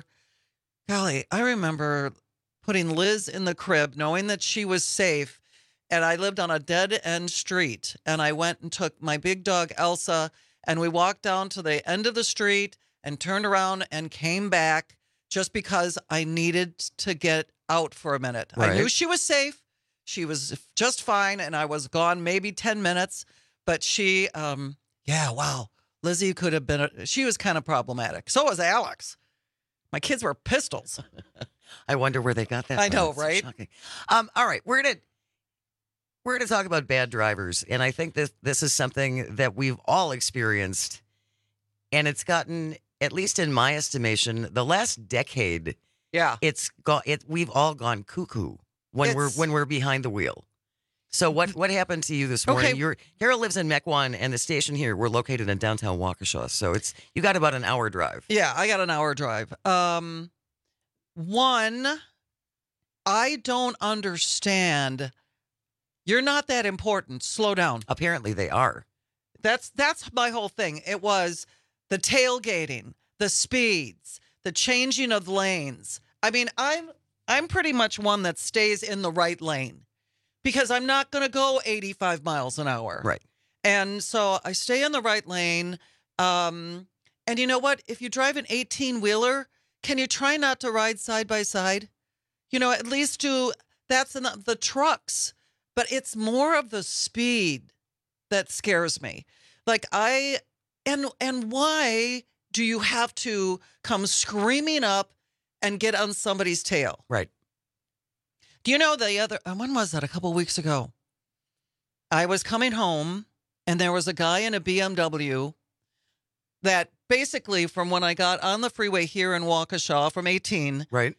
putting Liz in the crib, knowing that she was safe, and I lived on a dead-end street, and I went and took my big dog, Elsa, and we walked down to the end of the street and turned around and came back just because I needed to get out for a minute. Right. I knew she was safe. She was just fine, and I was gone maybe 10 minutes, but she, wow. Lizzie could have been, she was kind of problematic. So was Alex. My kids were pistols. I wonder where they got that I from. know, That's so right? shocking. All right, we're gonna talk about bad drivers, and I think this is something that we've all experienced, and it's gotten, at least in my estimation, the last decade. Yeah, we've all gone cuckoo when we're behind the wheel. So what happened to you this morning? Okay. Carol lives in Mequon, and the station here, we're located in downtown Waukesha. So you got about an hour drive. Yeah, I got an hour drive. One, I don't understand. You're not that important. Slow down. Apparently they are. That's my whole thing. It was the tailgating, the speeds, the changing of lanes. I mean, I'm pretty much one that stays in the right lane because I'm not going to go 85 miles an hour. Right. And so I stay in the right lane. And you know what? If you drive an 18-wheeler, can you try not to ride side by side? At least that's in the trucks. But it's more of the speed that scares me. Like and why do you have to come screaming up and get on somebody's tail? Right. Do you know when was that? A couple weeks ago. I was coming home and there was a guy in a BMW that basically from when I got on the freeway here in Waukesha from 18. Right.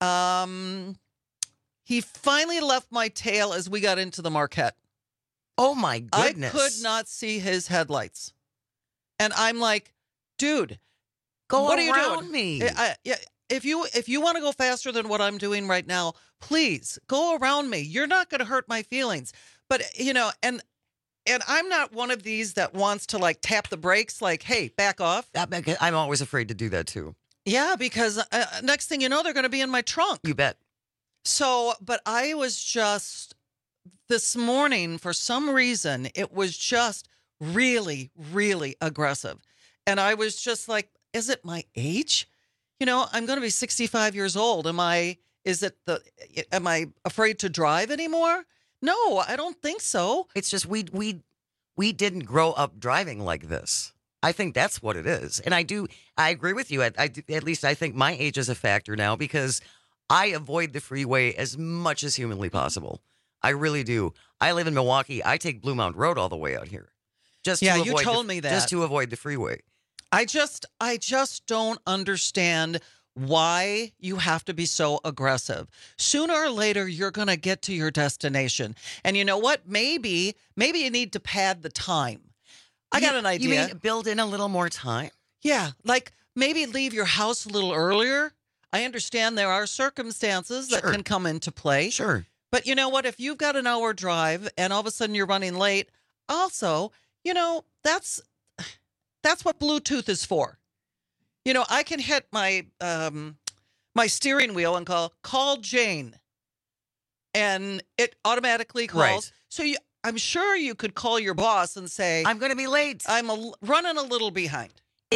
He finally left my tail as we got into the Marquette. Oh my goodness. I could not see his headlights. And I'm like, dude, what are you doing? Me. If you want to go faster than what I'm doing right now, please go around me. You're not going to hurt my feelings. But, and I'm not one of these that wants to like tap the brakes like, hey, back off. I'm always afraid to do that too. Yeah, because next thing you know, they're going to be in my trunk. You bet. So, but I was just, this morning, for some reason, it was just really, really aggressive. And I was just like, is it my age? I'm going to be 65 years old. Am I afraid to drive anymore? No, I don't think so. It's just we didn't grow up driving like this. I think that's what it is. And I agree with you. At least I think my age is a factor now because I avoid the freeway as much as humanly possible. I really do. I live in Milwaukee. I take Blue Mound Road all the way out here. You told me that. Just to avoid the freeway. I just don't understand why you have to be so aggressive. Sooner or later, you're going to get to your destination. And you know what? Maybe you need to pad the time. I got an idea. You mean build in a little more time? Yeah, like maybe leave your house a little earlier. I understand there are circumstances that can come into play. Sure. But you know what? If you've got an hour drive and all of a sudden you're running late, also, that's what Bluetooth is for. You know, I can hit my my steering wheel and call Jane, and it automatically calls. Right. So I'm sure you could call your boss and say, I'm going to be late. I'm running a little behind.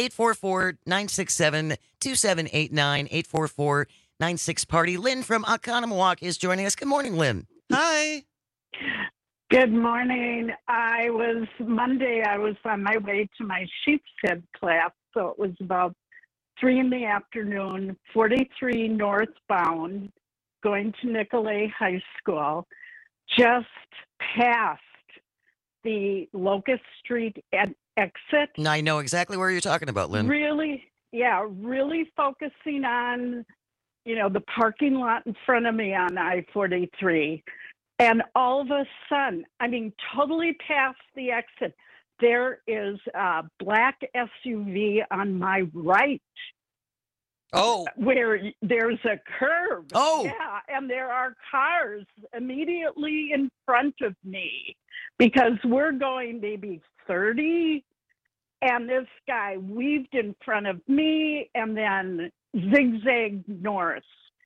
844-967-2789, 844-96-PARTY. Lynn from Oconomowoc is joining us. Good morning, Lynn. Hi. Good morning. Monday, I was on my way to my sheepshead class, so it was about 3 p.m, 43 northbound, going to Nicolay High School, just past the Locust Street exit. I know exactly where you're talking about, Lynn. Really focusing on, the parking lot in front of me on I-43. And all of a sudden, totally past the exit, there is a black SUV on my right. Oh. Where there's a curb. Oh. Yeah, and there are cars immediately in front of me because we're going maybe 30, and this guy weaved in front of me and then zigzagged north.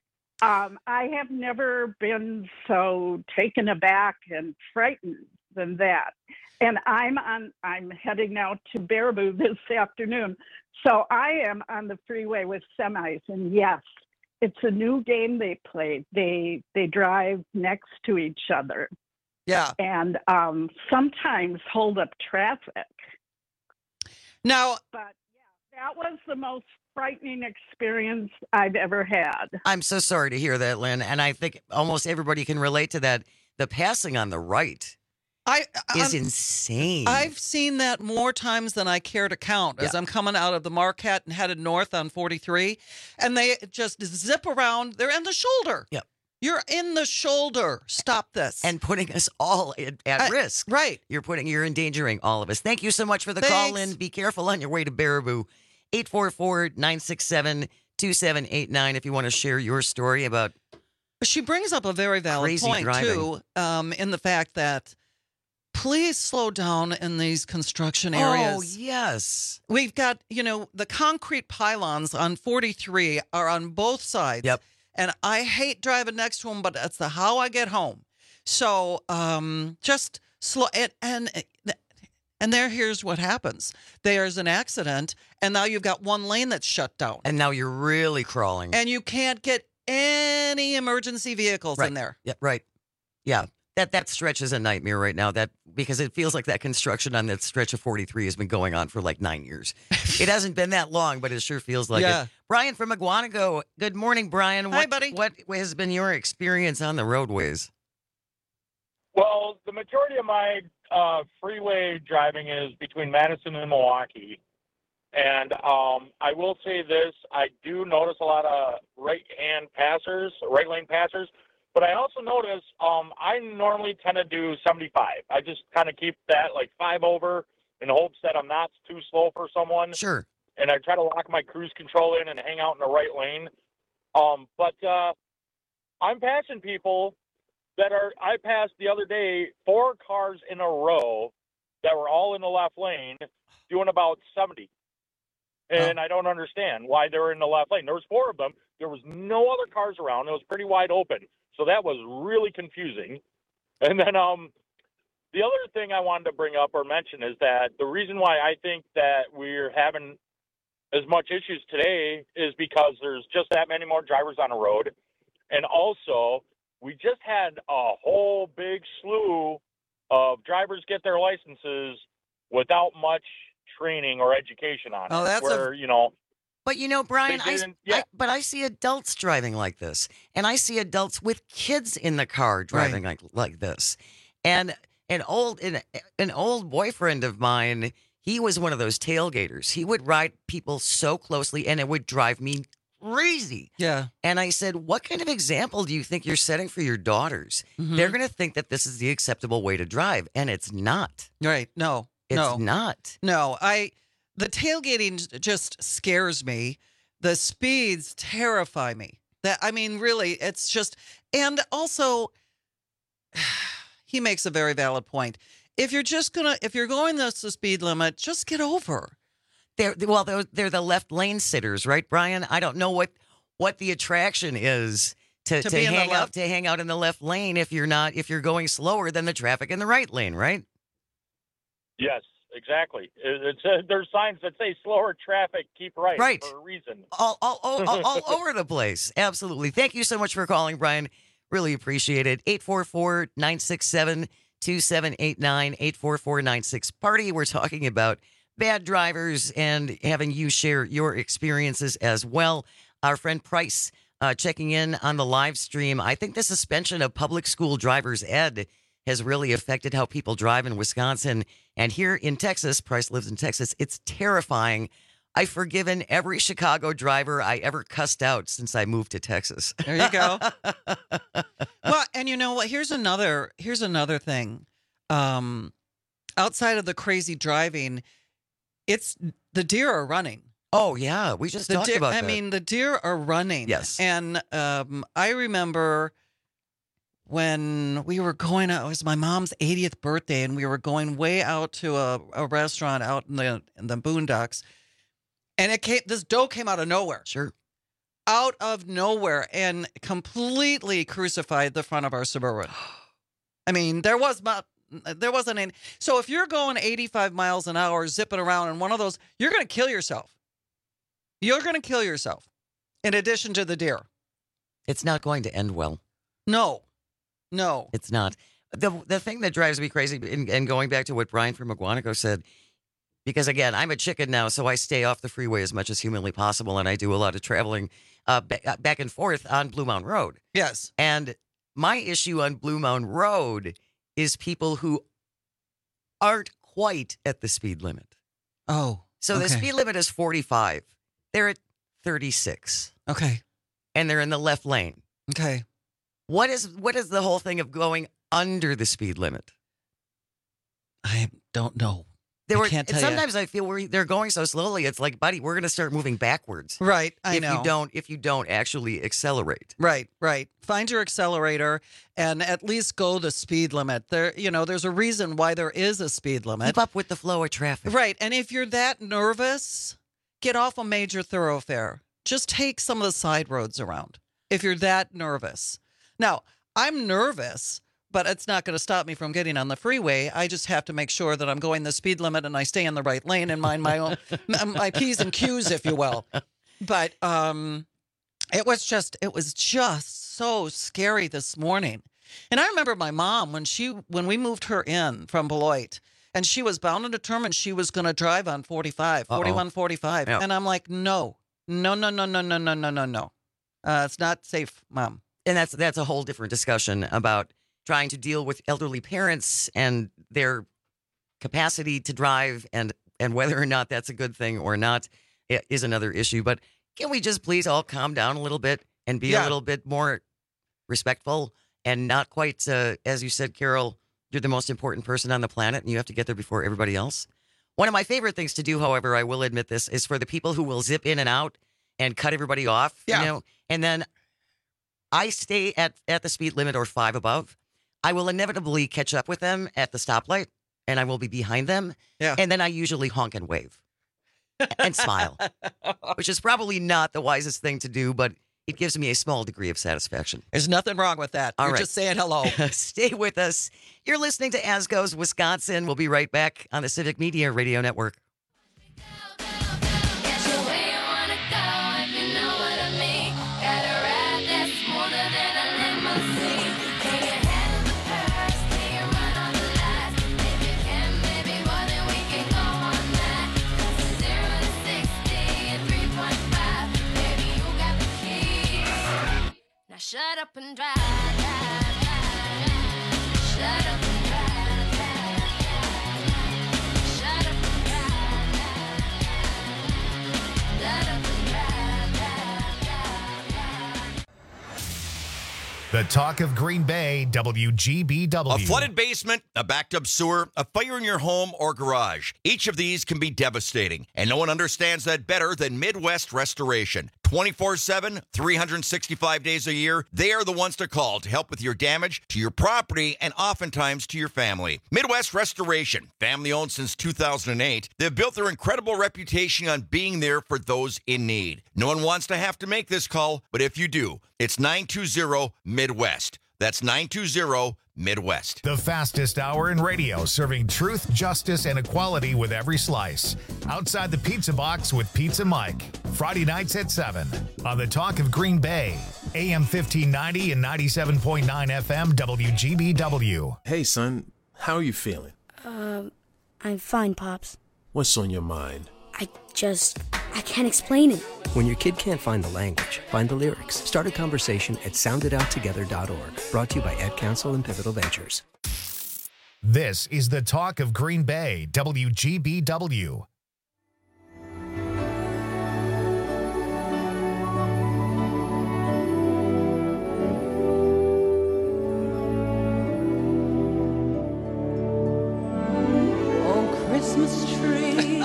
I have never been so taken aback and frightened than that. And I'm heading out to Baraboo this afternoon. So I am on the freeway with semis. And yes, it's a new game they play. They drive next to each other. Yeah. And sometimes hold up traffic. Now, but yeah, that was the most frightening experience I've ever had. I'm so sorry to hear that, Lynn. And I think almost everybody can relate to that. The passing on the right is insane. I've seen that more times than I care to count as I'm coming out of the Marquette and headed north on 43. And they just zip around. They're in the shoulder. Yep. You're in the shoulder. Stop this. And putting us all at risk. Right. You're endangering all of us. Thank you so much for the call, Lynn. Be careful on your way to Baraboo. 844-967-2789 if you want to share your story about. She brings up a very valid point, driving. too, in the fact that please slow down in these construction areas. Oh, yes. We've got, the concrete pylons on 43 are on both sides. Yep. And I hate driving next to them, but that's how I get home. So just slow. And here's what happens. There's an accident, and now you've got one lane that's shut down. And now you're really crawling. And you can't get any emergency vehicles in there. Yeah, right. Yeah. That stretch is a nightmare right now. Because it feels like that construction on that stretch of 43 has been going on for like 9 years. It hasn't been that long, but it sure feels like it. Brian from Aguanago. Good morning, Brian. Hi, buddy. What has been your experience on the roadways? Well, the majority of my freeway driving is between Madison and Milwaukee. And I will say this, I do notice a lot of right lane passers. But I also notice I normally tend to do 75. I just kind of keep that like 5 over in hopes that I'm not too slow for someone. Sure. And I try to lock my cruise control in and hang out in the right lane. But I'm passing people I passed the other day 4 cars in a row that were all in the left lane doing about 70. And I don't understand why they were in the left lane. There was 4 of them. There was no other cars around. It was pretty wide open. So that was really confusing. And then the other thing I wanted to bring up or mention is that the reason why I think that we're having as much issues today is because there's just that many more drivers on the road. And also, we just had a whole big slew of drivers get their licenses without much training or education on it. That's But Brian, I see adults driving like this, and I see adults with kids in the car driving like this. And an old boyfriend of mine, he was one of those tailgaters. He would ride people so closely, and it would drive me crazy. Yeah. And I said, what kind of example do you think you're setting for your daughters? Mm-hmm. They're going to think that this is the acceptable way to drive, and it's not. Right. No. It's not. No. The tailgating just scares me. The speeds terrify me. Really, it's just, and also, he makes a very valid point. If you're going the speed limit, just get over. They're the left lane sitters, right, Brian? I don't know what the attraction is to hang out in the left lane if you're going slower than the traffic in the right lane, right? Yes, exactly. There's signs that say slower traffic, keep right for a reason. All over the place. Absolutely. Thank you so much for calling, Brian. Really appreciate it. 844-967-2789, 844-96-PARTY. We're talking about bad drivers and having you share your experiences as well. Our friend Price checking in on the live stream. I think the suspension of public school driver's ed has really affected how people drive in Wisconsin. And here in Texas, Price lives in Texas, it's terrifying. I've forgiven every Chicago driver I ever cussed out since I moved to Texas. There you go. Well, and you know what? Here's another thing. Outside of the crazy driving, it's the deer are running. Oh, yeah. We just talked about that. I mean, the deer are running. Yes. And I remember when we were going out, it was my mom's 80th birthday, and we were going way out to a restaurant out in the boondocks. And this doe came out of nowhere. Sure. Out of nowhere and completely crucified the front of our Suburban. I mean, there wasn't any. So if you're going 85 miles an hour zipping around in one of those, you're going to kill yourself. You're going to kill yourself in addition to the deer. It's not going to end well. No, it's not. The thing that drives me crazy, and going back to what Brian from McGuanaco said, because again, I'm a chicken now, so I stay off the freeway as much as humanly possible, and I do a lot of traveling back and forth on Blue Mountain Road. Yes. And my issue on Blue Mountain Road is people who aren't quite at the speed limit. Oh. So the speed limit is 45. They're at 36. Okay. And they're in the left lane. Okay. What is the whole thing of going under the speed limit? I don't know. Sometimes I feel they're going so slowly. It's like, buddy, we're going to start moving backwards. Right. I know. If you don't actually accelerate. Right. Find your accelerator and at least go the speed limit. There's a reason why there is a speed limit. Keep up with the flow of traffic. Right. And if you're that nervous, get off a major thoroughfare. Just take some of the side roads around if you're that nervous. Now, I'm nervous, but it's not going to stop me from getting on the freeway. I just have to make sure that I'm going the speed limit and I stay in the right lane and mind my own my P's and Q's, if you will. But it was just so scary this morning. And I remember my mom when we moved her in from Beloit, and she was bound and determined she was going to drive on 41, 45. Yeah. And I'm like, no. It's not safe, Mom. And that's a whole different discussion about trying to deal with elderly parents and their capacity to drive, and whether or not that's a good thing or not is another issue. But can we just please all calm down a little bit and be a little bit more respectful and not quite, as you said, Carol, you're the most important person on the planet and you have to get there before everybody else. One of my favorite things to do, however, I will admit this, is for the people who will zip in and out and cut everybody off, and then I stay at the speed limit or 5 above. I will inevitably catch up with them at the stoplight, and I will be behind them. Yeah. And then I usually honk and wave and smile, which is probably not the wisest thing to do, but it gives me a small degree of satisfaction. There's nothing wrong with that. You're just saying hello. Stay with us. You're listening to As Goes Wisconsin. We'll be right back on the Civic Media Radio Network. Shut up and drive, drive, drive, drive. Shut up and drive, drive, drive. Shut up and drive, drive, drive. Shut up and drive, drive, drive, drive. The talk of Green Bay, WGBW. A flooded basement, a backed up sewer, a fire in your home or garage. Each of these can be devastating, and no one understands that better than Midwest Restoration. 24/7, 365 days a year. They are the ones to call to help with your damage to your property and oftentimes to your family. Midwest Restoration, family owned since 2008. They've built their incredible reputation on being there for those in need. No one wants to have to make this call, but if you do, it's 920-MIDWEST. That's 920-MIDWEST. The fastest hour in radio, serving truth, justice, and equality with every slice. Outside the Pizza Box with Pizza Mike. Friday nights at 7 on the Talk of Green Bay. AM 1590 and 97.9 FM WGBW. Hey, son. How are you feeling? I'm fine, Pops. What's on your mind? I can't explain it. When your kid can't find the language, find the lyrics. Start a conversation at sounditouttogether.org. Brought to you by Ad Council and Pivotal Ventures. This is the Talk of Green Bay, WGBW. Christmas tree.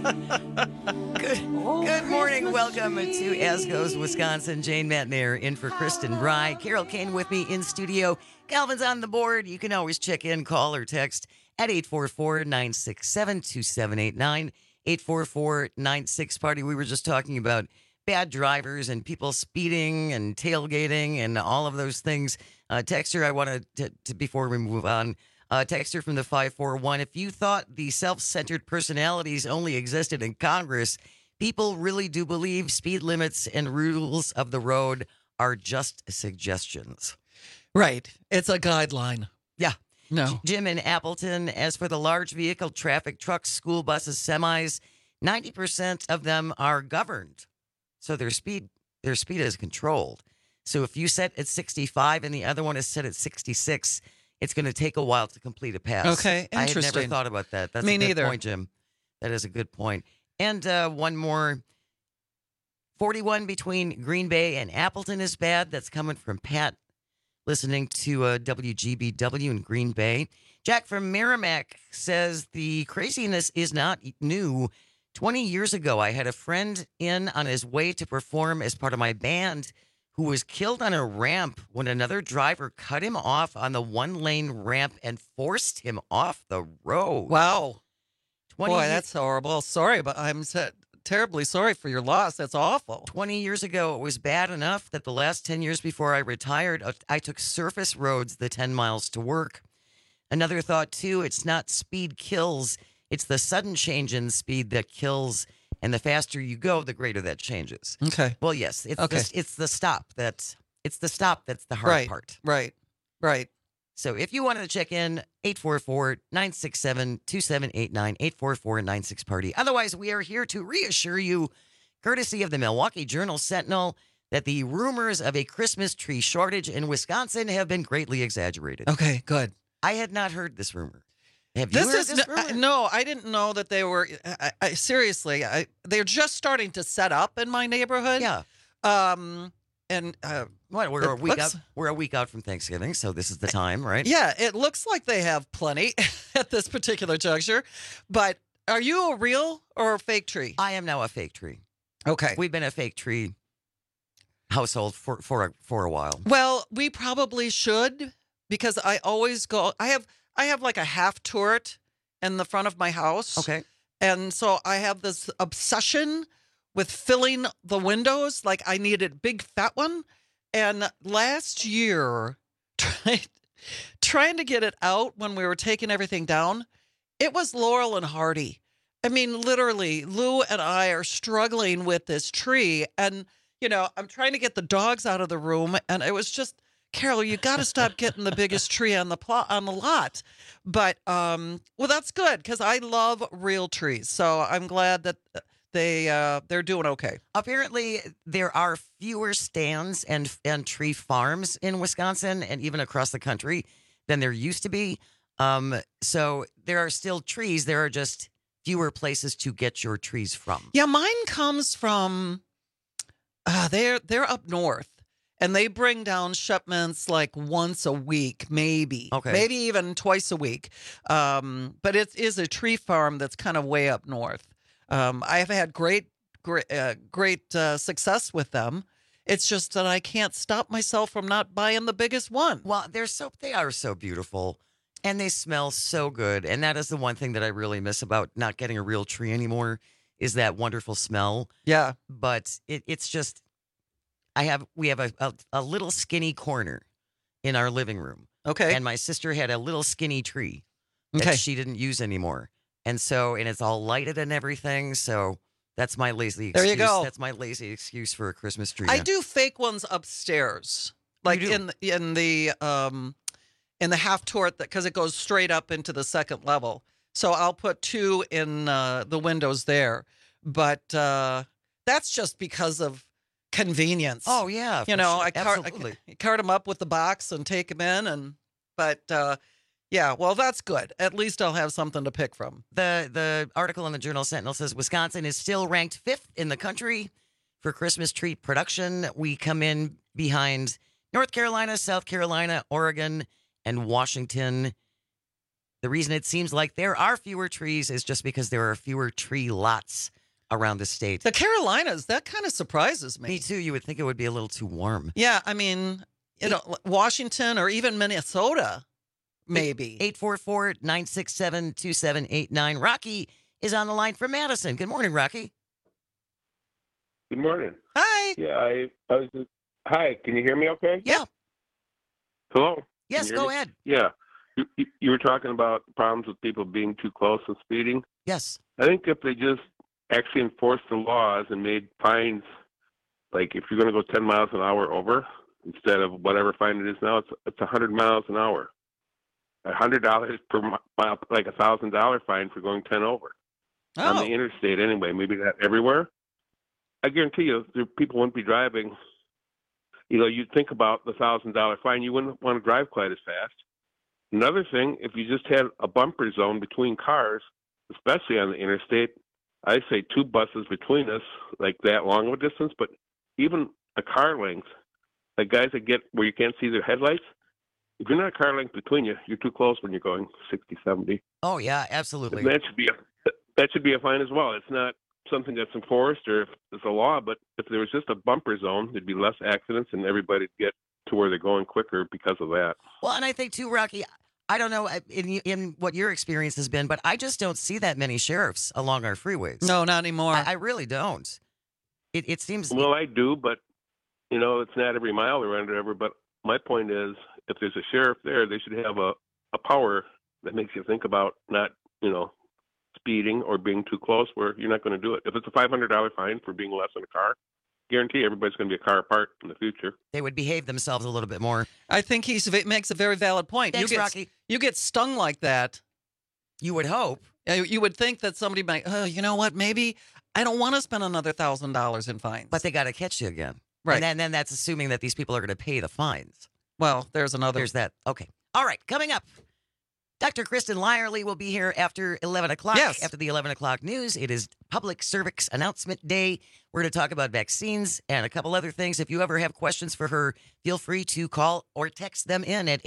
Good morning. Welcome to As Goes Wisconsin. Jane Matnair in for Kristen Bry. Carol Kane with me in studio. Calvin's on the board. You can always check in, call, or text at 844-967-2789. 844-96-PARTY. We were just talking about bad drivers and people speeding and tailgating and all of those things. Texter, I wanted to before we move on, texter from the 541, if you thought the self-centered personalities only existed in Congress, people really do believe speed limits and rules of the road are just suggestions. Right. It's a guideline. Yeah. No. Jim in Appleton, as for the large vehicle traffic, trucks, school buses, semis, 90% of them are governed. So their speed is controlled. So if you set at 65 and the other one is set at 66, it's going to take a while to complete a pass. Okay, interesting. I had never thought about that. That's Me a good neither. point, Jim. That is a good point. And one more. 41 between Green Bay and Appleton is bad. That's coming from Pat, listening to WGBW in Green Bay. Jack from Merrimack says the craziness is not new. 20 years ago, I had a friend in on his way to perform as part of my band who was killed on a ramp when another driver cut him off on the one-lane ramp and forced him off the road. Wow. 20 Boy, years- that's horrible. Sorry, but I'm terribly sorry for your loss. That's awful. 20 years ago, it was bad enough that the last 10 years before I retired, I took surface roads the 10 miles to work. Another thought, too, it's not speed kills. It's the sudden change in speed that kills. And the faster you go, the greater that changes. Okay. Well, yes. It's Okay. it's the stop that's the hard part. Right. So if you wanted to check in, 844-967-2789, 844-96-PARTY. Otherwise, we are here to reassure you, courtesy of the Milwaukee Journal-Sentinel, that the rumors of a Christmas tree shortage in Wisconsin have been greatly exaggerated. Okay, good. I had not heard this rumor. Have you heard this rumor? No, I didn't know that they were. Seriously, they're just starting to set up in my neighborhood. Yeah. And What, we're a week out from Thanksgiving, so this is the time, right? Yeah, it looks like they have plenty at this particular juncture. But are you a real or a fake tree? I am now a fake tree. Okay. We've been a fake tree household for a while. Well, we probably should, because I always go. I have like a half turret in the front of my house. Okay. And so I have this obsession with filling the windows. Like I need a big fat one. And last year, trying to get it out when we were taking everything down, it was Laurel and Hardy. I mean, literally, Lou and I are struggling with this tree. And, I'm trying to get the dogs out of the room. And it was just, Carol, you got to stop getting the biggest tree on the lot. But, well, that's good because I love real trees. So I'm glad that they're doing okay. Apparently, there are fewer stands and tree farms in Wisconsin and even across the country than there used to be. So there are still trees. There are just fewer places to get your trees from. Yeah, mine comes from they're up north. And they bring down shipments like once a week, maybe. Okay. Maybe even twice a week. But it is a tree farm that's kind of way up north. I have had great great success with them. It's just that I can't stop myself from not buying the biggest one. Well, they are so beautiful, and they smell so good. And that is the one thing that I really miss about not getting a real tree anymore, is that wonderful smell. Yeah. But it's just, we have a little skinny corner in our living room. Okay. And my sister had a little skinny tree that she didn't use anymore. And it's all lighted and everything. So that's my lazy excuse. There you go. That's my lazy excuse for a Christmas tree. I do fake ones upstairs, like in the half tort, because it goes straight up into the second level. So I'll put 2 in the windows there, but that's just because of convenience. Oh yeah, I absolutely. cart them up with the box and take them in, yeah, well, that's good. At least I'll have something to pick from. The article in the Journal Sentinel says Wisconsin is still ranked 5th in the country for Christmas tree production. We come in behind North Carolina, South Carolina, Oregon, and Washington. The reason it seems like there are fewer trees is just because there are fewer tree lots around the state. The Carolinas, that kind of surprises me. Me too. You would think it would be a little too warm. Yeah, I mean, Washington or even Minnesota. Maybe. 844-967-2789. Rocky is on the line from Madison. Good morning, Rocky. Good morning. Hi. Yeah, I was just, hi, can you hear me okay? Yeah. Hello? Yes, go ahead. Yeah. You were talking about problems with people being too close and speeding. Yes. I think if they just actually enforced the laws and made fines, like if you're going to go 10 miles an hour over, instead of whatever fine it is now, it's 100 miles an hour. $100 per mile, like $1,000 fine for going 10 over on the interstate. Anyway, maybe not everywhere. I guarantee you, people wouldn't be driving. You'd think about the $1,000 fine. You wouldn't want to drive quite as fast. Another thing, if you just had a bumper zone between cars, especially on the interstate, I say 2 buses between us, like that long of a distance, but even a car length, like guys that get where you can't see their headlights. If you're not a car length between you, you're too close when you're going 60, 70. Oh, yeah, absolutely. And that should be a fine as well. It's not something that's enforced or if it's a law, but if there was just a bumper zone, there'd be less accidents and everybody'd get to where they're going quicker because of that. Well, and I think, too, Rocky, I don't know in what your experience has been, but I just don't see that many sheriffs along our freeways. No, not anymore. I really don't. It seems... Well, I do, but, it's not every mile or whatever, but my point is, if there's a sheriff there, they should have a power that makes you think about not, speeding or being too close where you're not going to do it. If it's a $500 fine for being less in a car, guarantee everybody's going to be a car apart in the future. They would behave themselves a little bit more. I think he makes a very valid point. Thanks, Rocky. You get stung like that. You would hope. You would think that somebody might, you know what, maybe I don't want to spend another $1,000 in fines. But they got to catch you again. Right. And then that's assuming that these people are going to pay the fines. Well, there's that. Okay. All right. Coming up, Dr. Kristen Lyerly will be here after 11 o'clock. Yes. After the 11 o'clock news. It is Public Cervix Announcement Day. We're going to talk about vaccines and a couple other things. If you ever have questions for her, feel free to call or text them in at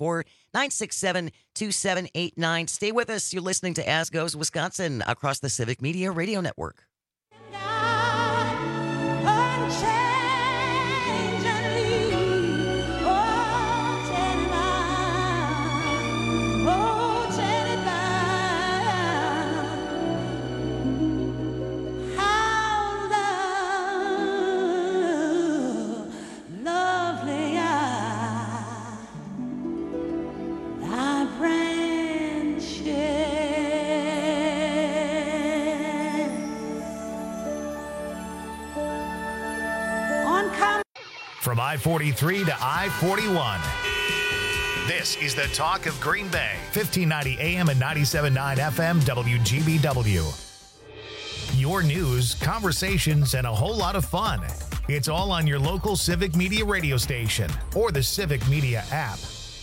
844-967-2789. Stay with us. You're listening to As Goes Wisconsin across the Civic Media Radio Network. From I-43 to I-41. This is the talk of Green Bay. 1590 AM and 97.9 FM WGBW. Your news, conversations, and a whole lot of fun. It's all on your local Civic Media radio station or the Civic Media app.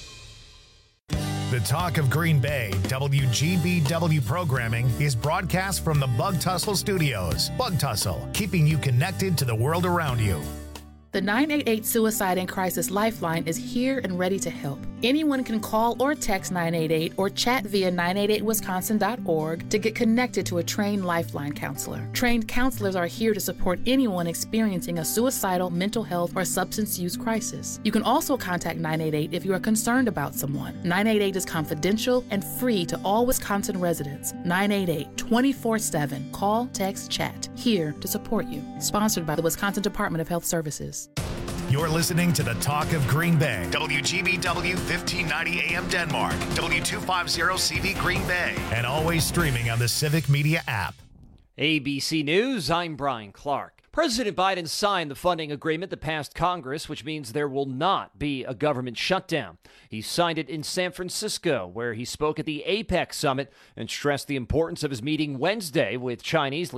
The Talk of Green Bay, WGBW programming is broadcast from the Bug Tussle Studios. Bug Tussle, keeping you connected to the world around you. The 988 Suicide and Crisis Lifeline is here and ready to help. Anyone can call or text 988 or chat via 988wisconsin.org to get connected to a trained Lifeline counselor. Trained counselors are here to support anyone experiencing a suicidal, mental health, or substance use crisis. You can also contact 988 if you are concerned about someone. 988 is confidential and free to all Wisconsin residents. 988 24/7. Call, text, chat. Here to support you. Sponsored by the Wisconsin Department of Health Services. You're listening to the Talk of Green Bay. WGBW 1590 AM Denmark. W250 CV Green Bay. And always streaming on the Civic Media app. ABC News, I'm Brian Clark. President Biden signed the funding agreement that passed Congress, which means there will not be a government shutdown. He signed it in San Francisco, where he spoke at the APEC summit and stressed the importance of his meeting Wednesday with Chinese leaders.